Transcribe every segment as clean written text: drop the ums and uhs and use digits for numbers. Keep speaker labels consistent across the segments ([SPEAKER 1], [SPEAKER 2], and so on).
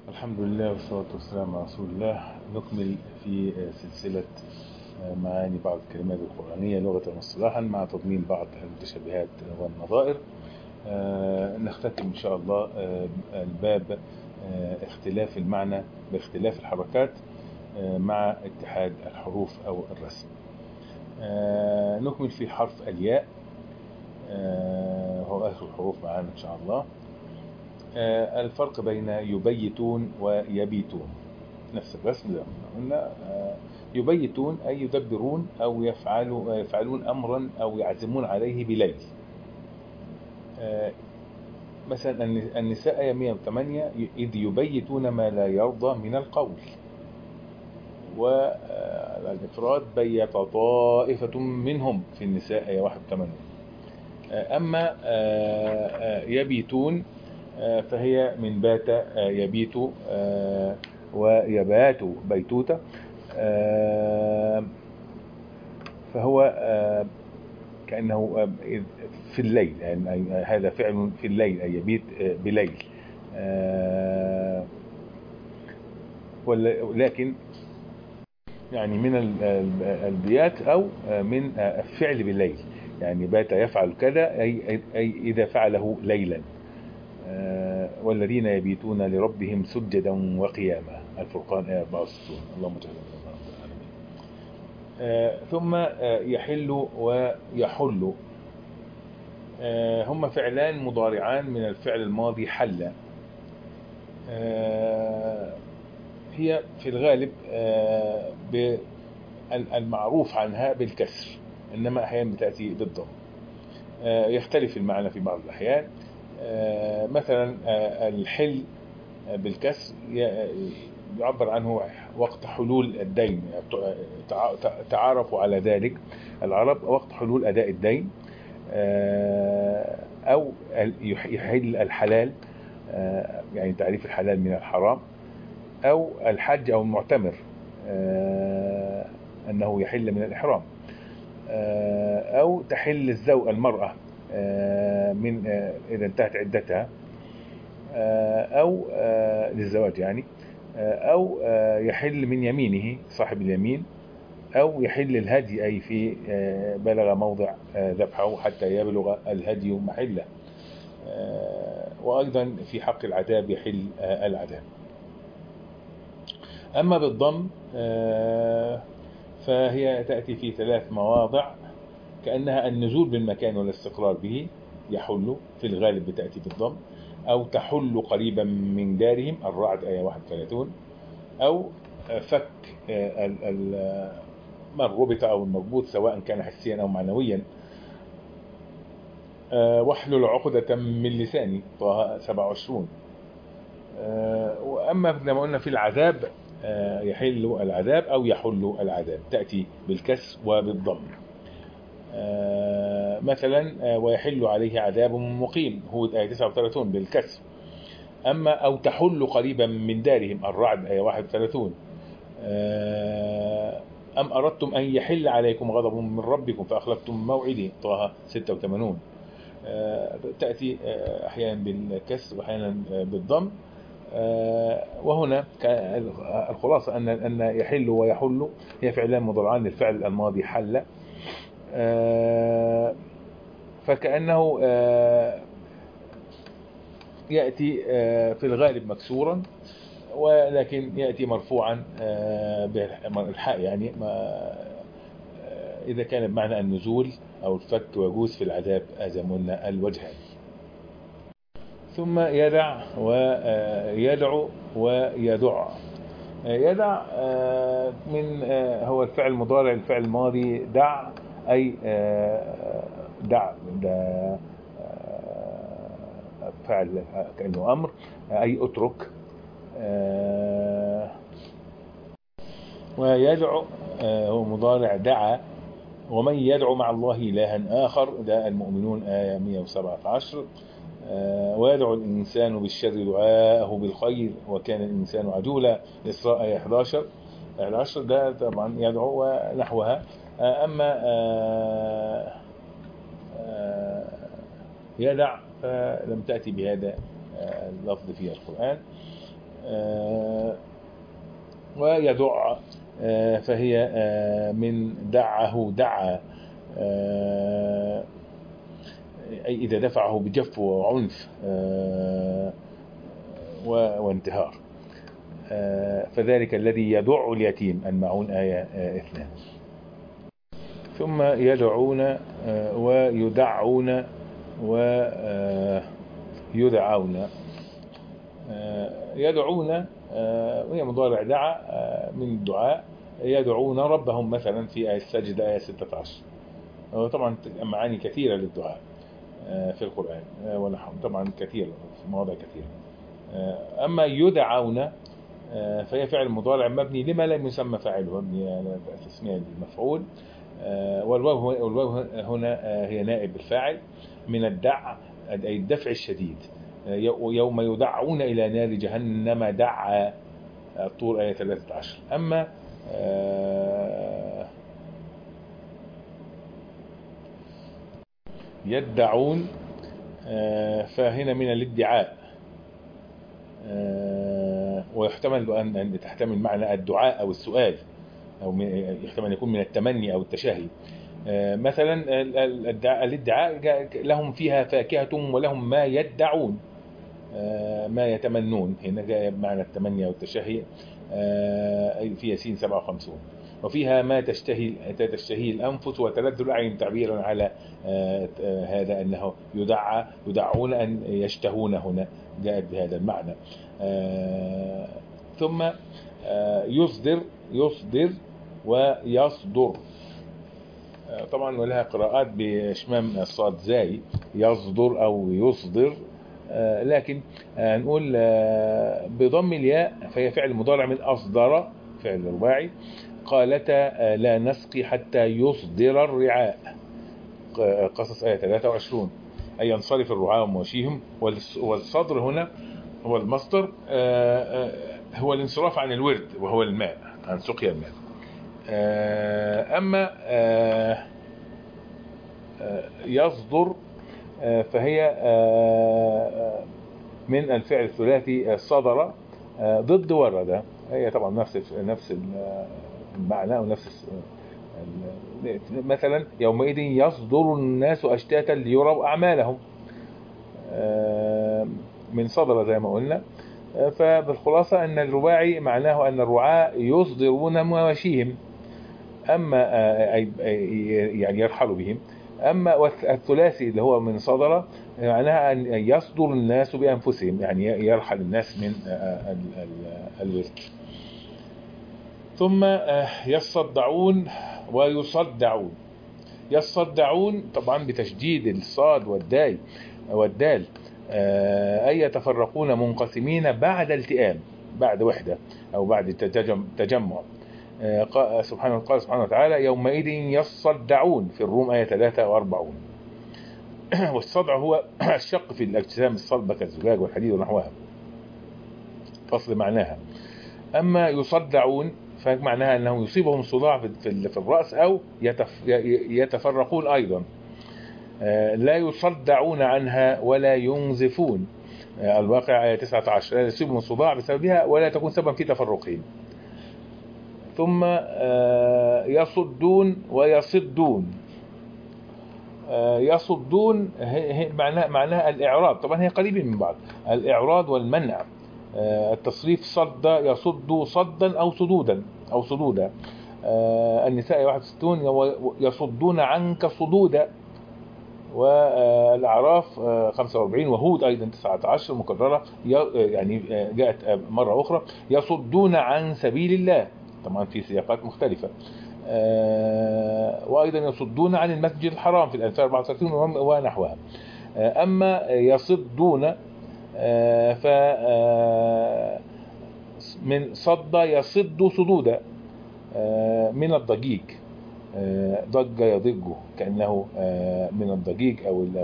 [SPEAKER 1] الحمد لله والصلاة والسلام على رسول الله. نكمل في سلسلة معاني بعض الكلمات القرآنية لغة واصطلاحا مع تضمين بعض المتشابهات والنظائر. نختتم إن شاء الله الباب اختلاف المعنى باختلاف الحركات مع اتحاد الحروف أو الرسم. نكمل في حرف الياء، هو آخر الحروف معانا إن شاء الله. الفرق بين يبيتون ويبيتون نفس الرسم زي ما قلنا. يبيتون أي يدبرون أو يفعلون أمرا أو يعزمون عليه بليل. مثلا النساء آية 108 إذ يبيتون ما لا يرضى من القول، والإفراد بيت طائفة منهم في النساء آية 81. أما يبيتون فهي من بات يبيت ويبات بيتوتة، فهو كأنه في الليل، يعني هذا فعل في الليل أي يبيت بليل. ولكن يعني من البيات أو من الفعل بالليل، يعني بات يفعل كذا أي إذا فعله ليلا. والذين يبيتون لربهم سجدا وقياما، الفرقان آية 64. اللهم صل على رب العالمين. ثم يحل ويحل، هما فعلان مضارعان من الفعل الماضي حل. هي في الغالب المعروف عنها بالكسر، إنما أحيانا بتأتي بالضم. يختلف المعنى في بعض الأحيان. مثلا الحل بالكسر يعبر عنه وقت حلول الدين، تعارفوا على ذلك العرب وقت حلول أداء الدين، أو يحل الحلال، يعني تعريف الحلال من الحرام، أو الحج أو المعتمر أنه يحل من الإحرام، أو تحل المرأة من إذا انتهت عدتها، أو للزواج يعني، أو يحل من يمينه صاحب اليمين، أو يحل الهدي أي في بلغ موضع ذبحه حتى يبلغ الهدي محله. وأيضا في حق العذاب يحل العذاب. أما بالضم فهي تأتي في 3 مواضع كأنها النزول بالمكان والاستقرار به، يحل في الغالب بتأتي بالضم، أو تحل قريبا من دارهم، الرعد آية 31، أو فك من ربط أو المربوط سواء كان حسيا أو معنويا، واحلل عقدة من لساني طه 27. وأما زي ما قلنا في العذاب يحل العذاب أو يحل العذاب تأتي بالكسر وبالضم. مثلا ويحل عليه عذاب مقيم هود آية 39 بالكسر. أما أو تحل قريبا من دارهم الرعد آية 31. أم أردتم أن يحل عليكم غضب من ربكم فأخلفتم موعدي طه 86. تأتي أحيانا بالكسر وأحيانا بالضم. وهنا الخلاصة أن يحل ويحل هي فعلان مضارعان للفعل الماضي حل، فكأنه يأتي في الغالب مكسورا، ولكن يأتي مرفوعا بالحاء، يعني إذا كان بمعنى النزول أو الفك ويجوز في العذاب زي ما قلنا الوجهان. ثم يدع ويدعو ويدع. يدع من هو الفعل المضارع الفعل الماضي دع، أي دع ده فعل كأنه أمر، أي اترك. ويدعو هو مضارع دعا. ومن يدعو مع الله إلها آخر ده المؤمنون آية 117. ويدعو الإنسان بالشر دعاءه بالخير وكان الإنسان عجولا الإسراء آية 11 ده طبعا يدعو ونحوها. أما يدع فلم تأتي بهذا اللفظ في القرآن. ويدع فهي من دعه دعا، أي إذا دفعه بجف وعنف وانتهار. فذلك الذي يدع اليتيم. الماعون آية 2. ثم يدعون ويدعون ويدعون. يدعون وهي مضارع دعا من الدعاء. يدعون ربهم مثلا في آية السجدة آية 16. طبعا معاني كثيرة للدعاء في القرآن ونحو، طبعا كثير في مواضع كثيرة. أما يدعون فهي فعل مضارع مبني لما لم يسمى فاعله، مبني على تسمية المفعول. والواو هنا هي نائب الفاعل من الدع، أي الدفع الشديد. يوم يدعون إلى نار جهنم دعا، الطور آية 13. أما يدعون فهنا من الادعاء، ويحتمل أن تحتمل معنى الدعاء أو السؤال، أو يحتمل يكون من التمني أو التشهي. مثلا الادعاء لهم فيها فاكهة ولهم ما يدعون، ما يتمنون، هنا جاء بمعنى التمني أو التشهي في ياسين 57. وفيها ما تشتهي الأنفس وتلذ الأعين، تعبيرا على هذا أنه يدعون أن يشتهون، هنا جاءت بهذا المعنى. ثم يصدر ويصدر، طبعا ولها قراءات بإشمام الصاد زاي، يصدر أو يصدر، لكن نقول بضم الياء فهي فعل مضارع من أصدر، فعل رباعي. قالتا لا نسقي حتى يصدر الرعاء، قصص آية 23. أي ينصرف الرعاء ومواشيهم. والصدر هنا هو المصدر، هو الانصراف عن الورد وهو الماء، عن سقيا الماء. أما يصدر فهي من الفعل الثلاثي صدر، ضد ورد، هي طبعا نفس المعنى ونفس مثلا يومئذ يصدر الناس أشتاتا ليروا أعمالهم، من صدر زي ما قلنا. فبالخلاصة أن الرباعي معناه أن الرعاة يصدرون مواشيهم، أما يعني يرحلوا بهم. أما الثلاثي اللي هو من صدر معناها أن يصدر الناس بأنفسهم، يعني يرحل الناس من الورد. ثم يصدعون ويصدعون. يصدعون طبعا بتشديد الصاد والدال، أي يتفرقون منقسمين بعد التئام، بعد وحدة أو بعد تجمع. قال سبحانه وتعالى يومئذ يصدعون في الروم آية 43. والصدع هو الشق في الأجسام الصلبة كالزجاج والحديد ونحوها، فصل معناها. أما يصدعون فمعناها أنه يصيبهم صداع في الرأس أو يتفرقون أيضا. لا يصدعون عنها ولا ينزفون، الواقع آية 19. لا يصيبهم صداع بسببها ولا تكون سببا في تفرقهم. ثم يصدون ويصدون. يصدون معناها الإعراض، طبعا هي قريبين من بعض، الإعراض والمنع. التصريف صد يصد صدا أو صدودا. النساء 61 يصدون عنك صدودا. والأعراف 45 وهود أيضا 19 مكررة، يعني جاءت مرة أخرى يصدون عن سبيل الله، طبعا في سياقات مختلفة. وأيضا يصدون عن المسجد الحرام في الأنفال 34 ونحوها. أما يصدون ف من صد يصد صدودا، من الضجيج، ضج يضج، كأنه من الضجيج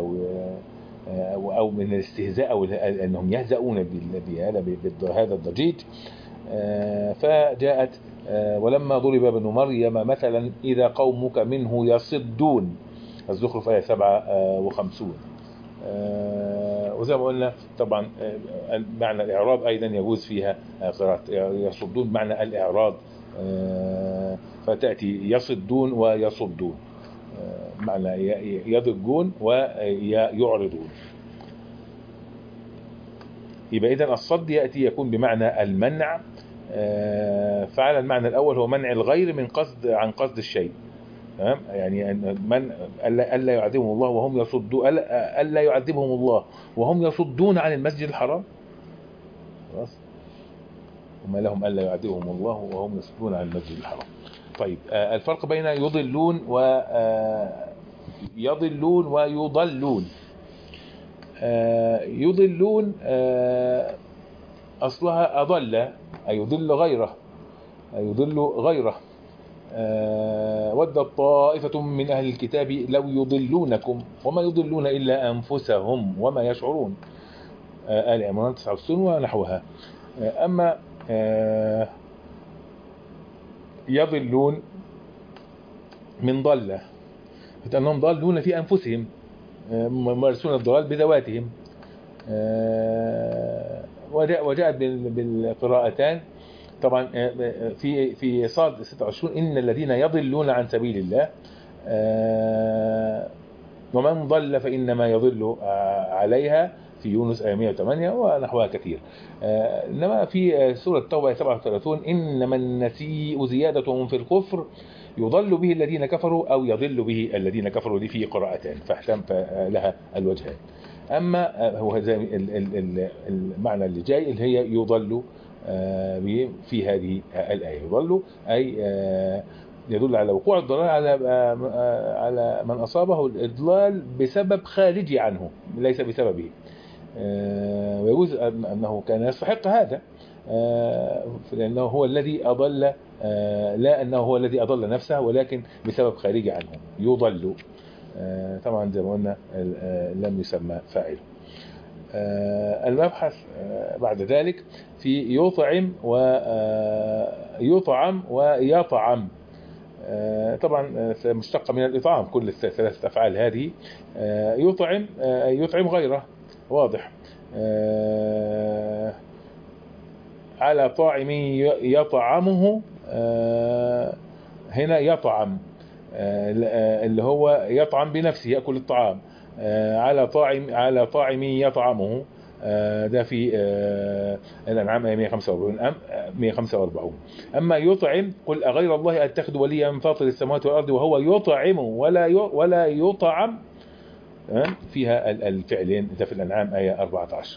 [SPEAKER 1] أو من الاستهزاء، أو أنهم يهزؤون بهذا الضجيج. فجاءت ولما ضرب ابن مريم مثلا إذا قومك منه يصدون، الزخرف آية 57. وزي ما قلنا طبعا معنى الإعراض أيضا يجوز فيها قراءة يصدون بمعنى الإعراض، فتأتي يصدون ويصدون، معنى يضجون ويعرضون. يبقى إذن الصد يأتي يكون بمعنى المنع، فعلى المعنى الأول هو منع الغير من عن قصد الشيء، تمام؟ يعني من ألا يعذبهم الله وهم يصدون، ألا يعذبهم الله وهم يصدون عن المسجد الحرام، خلاص، وما لهم ألا يعذبهم الله وهم يصدون عن المسجد الحرام. طيب الفرق بين يضلون ويضلون. يضلون أصلها أضل، أي يضل غيره، ودت طائفة من أهل الكتاب لو يضلونكم وما يضلون إلا أنفسهم وما يشعرون، آل عمران 69 ونحوها. أما يضلون من ضل، أنهم ضالون في أنفسهم، ممارسون الضلال بذواتهم. وجاءت بالقراءتان طبعا في صاد 26 إن الذين يضلون عن سبيل الله ومن ضل فإنما يضل عليها في يونس آية 108 ونحوها كثير. إنما في سورة التوبة 37 إنما النسيء زيادة في الكفر يضل به الذين كفروا أو يضل به الذين كفروا، دي في قراءتان فاحتم لها الوجهان. أما هو المعنى اللي جاي اللي هي يضل في هذه الآية، يضل أي يدل على وقوع الضلال على من أصابه الإضلال بسبب خارجي عنه ليس بسببه، ويجوز أنه كان يستحق هذا لأنه هو الذي أضل، لا أنه هو الذي أضل نفسه ولكن بسبب خارجي عنه يضل. طبعا زي ما قلنا لم يسمى فاعله. المبحث بعد ذلك في يطعم ويطعم. طبعا مشتقة من الإطعام كل الثلاثة أفعال هذه. يطعم غيره واضح، على طاعم يطعمه، هنا يطعم اللي هو يطعم بنفسه يأكل الطعام، على طاعم يطعمه، ده في الأنعام 145. أما يطعم قل أغير الله أتخذ وليا من فاطر السماوات والأرض وهو يطعم ولا يطعم، فيها الفعلين، ده في الأنعام آية 14.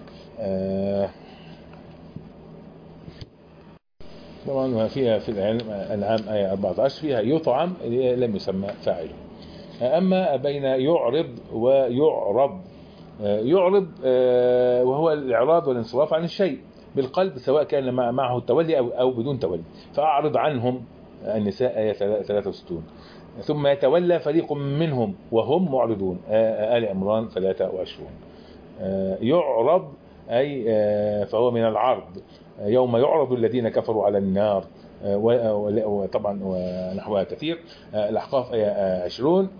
[SPEAKER 1] طبعا فيها في الأنعام آية 14 فيها يطعم لم يسمى فاعله. أما بين يعرض ويعرض، يعرض وهو الإعراض والانصراف عن الشيء بالقلب سواء كان معه التولي أو بدون تولي، فأعرض عنهم النساء آية 63. ثم يتولى فريق منهم وهم معرضون، آل عمران 23. يعرض أي فهو من العرض، يوم يعرض الذين كفروا على النار، وطبعا ونحوها كثير. الأحقاف آية 20.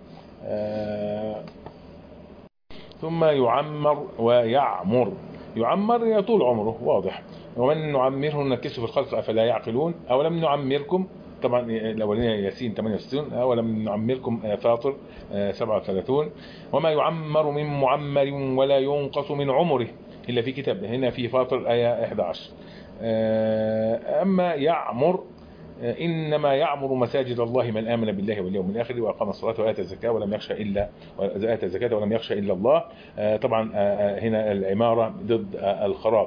[SPEAKER 1] ثم يعمر ويعمر، يعمر يطول عمره واضح، ومن نعمره نكسه في الخلق أفلا يعقلون، أولم نعمركم، طبعا الأولين ياسين 68، أولم نعمركم فاطر 37. وما يعمر من معمر ولا ينقص من عمره إلا في كتاب، هنا في فاطر آية 11. أما يعمر إنما يعمر مساجد الله من آمن بالله واليوم الآخر وأقام الصلاة وآتى الزكاة ولم يخشى إلا الله. طبعا هنا العمارة ضد الخراب.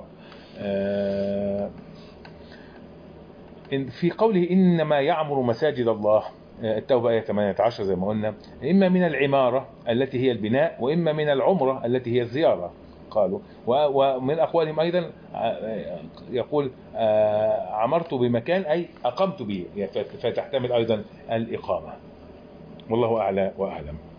[SPEAKER 1] في قوله إنما يعمر مساجد الله، التوبة آية 18 زي ما قلنا، إما من العمارة التي هي البناء وإما من العمرة التي هي الزيارة قالوا. ومن أقوالهم أيضا يقول عمرت بمكان أي أقمت به، فتحتمل أيضا الإقامة. والله أعلى وأعلم.